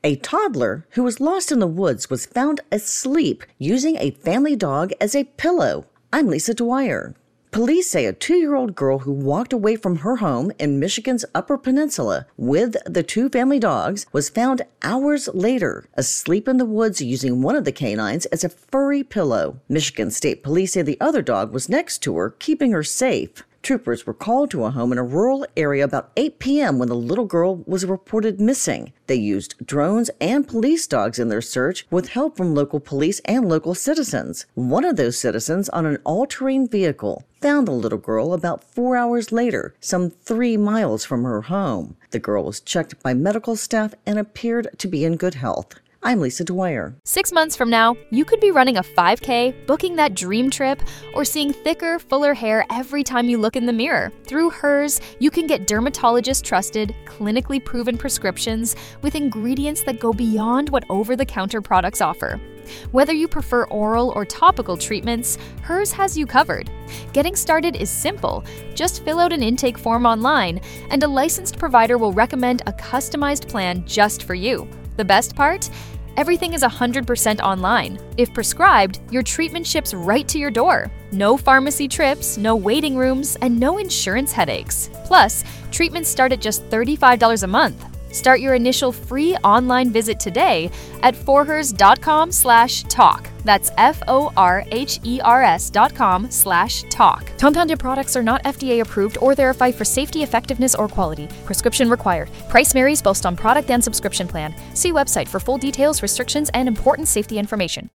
A toddler who was lost in the woods was found asleep using a family dog as a pillow. I'm Lisa Dwyer. Police say a 2-year-old girl who walked away from her home in Michigan's Upper Peninsula with the 2 family dogs was found hours later asleep in the woods using one of the canines as a furry pillow. Michigan State Police say the other dog was next to her, keeping her safe. Troopers were called to a home in a rural area about 8 p.m. when the little girl was reported missing. They used drones and police dogs in their search with help from local police and local citizens. One of those citizens on an all-terrain vehicle found the little girl about 4 hours later, some 3 miles from her home. The girl was checked by medical staff and appeared to be in good health. I'm Lisa Dwyer. 6 months from now, you could be running a 5K, booking that dream trip, or seeing thicker, fuller hair every time you look in the mirror. Through Hers, you can get dermatologist-trusted, clinically proven prescriptions with ingredients that go beyond what over-the-counter products offer. Whether you prefer oral or topical treatments, Hers has you covered. Getting started is simple. Just fill out an intake form online, and a licensed provider will recommend a customized plan just for you. The best part? Everything is 100% online. If prescribed, your treatment ships right to your door. No pharmacy trips, no waiting rooms, and no insurance headaches. Plus, treatments start at just $35 a month. Start your initial free online visit today at forhers.com/talk. That's forhers.com/talk. Compounded products are not FDA approved or verified for safety, effectiveness, or quality. Prescription required. Price varies based on product and subscription plan. See website for full details, restrictions, and important safety information.